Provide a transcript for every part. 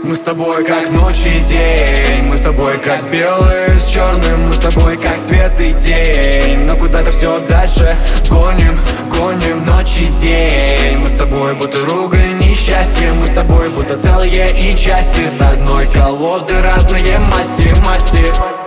Мы с тобой как ночь и день, мы с тобой как белое с черным, мы с тобой как свет и день. Но куда-то все дальше гоним, гоним ночь и день. Мы с тобой будто ругань и счастье, мы с тобой будто целые и части с одной колоды разные масти, масти.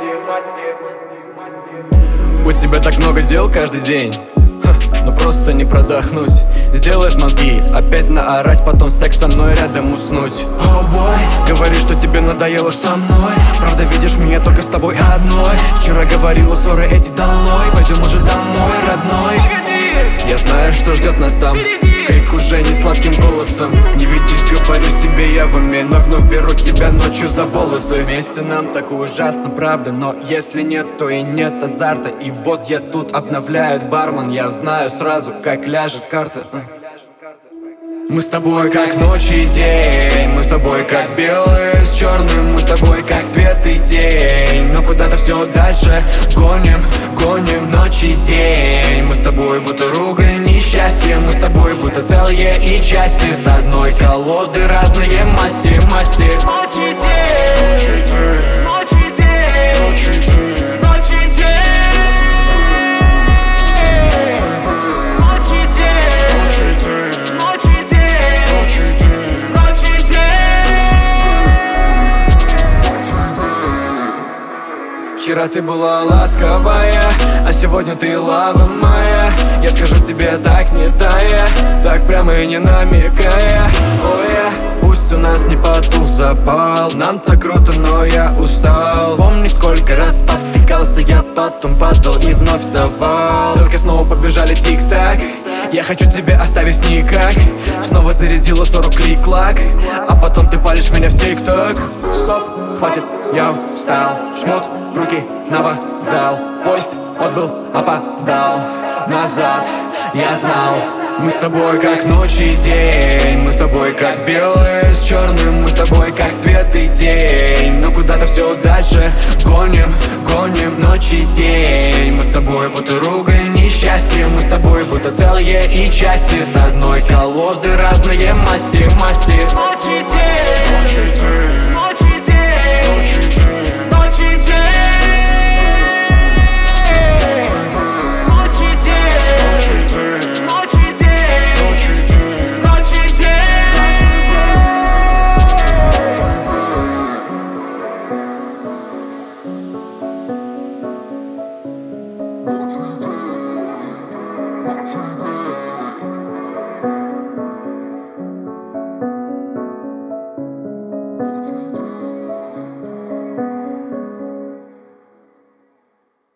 У тебя так много дел каждый день, но просто не продохнуть. Сделаешь мозги, опять наорать, потом секс со мной рядом уснуть. О бой, говоришь, что тебе надоело со мной. Правда, видишь меня только с тобой одной. Вчера говорила, ссоры эти долой. Пойдем уже домой, родной. Я знаю, что ждет нас там. Крик уже не сладким голосом. Не видишь, говорю себе я в уме, но вновь беру тебя ночью за волосы. Вместе нам так ужасно, правда, но если нет, то и нет азарта. И вот я тут, обновляет бармен. Я знаю сразу, как ляжет карта. Мы с тобой как ночь и день, мы с тобой как белое с черным, мы с тобой как свет и день. Но куда-то все дальше гоним, гоним ночь и день. Мы с тобой будто ругань и счастье, мы с тобой будто целые и части с одной колоды разные масти, масти. Ночь и день, ночь и день, ночь и день, ночь и день, ночь и день. Вчера ты была ласковая, а сегодня ты лава моя. Я скажу тебе так, не тая, так прямо и не намекая. Ой, пусть у нас не потух запал, нам так круто, но я устал. Помни, сколько раз потыкался, я потом падал и вновь вставал. Стрелки снова побежали тик-так, я хочу тебя оставить никак. Снова зарядила 40 клик-клак, а потом ты палишь меня в тик-ток. Стоп, хватит, я устал. Жмут руки на вокзал. Поезд отбыл, опоздал. Назад я знал. Мы с тобой как ночь и день, мы с тобой как белое с черным, мы с тобой как свет и день. Но куда-то все дальше гоним, гоним ночь и день. Мы с тобой будто ругань и счастье, мы с тобой будто целые и части с одной колоды разные масти, масти. Ночь и день, ночь и день, ночь и день, ночь и день, ночь и день. Thank you.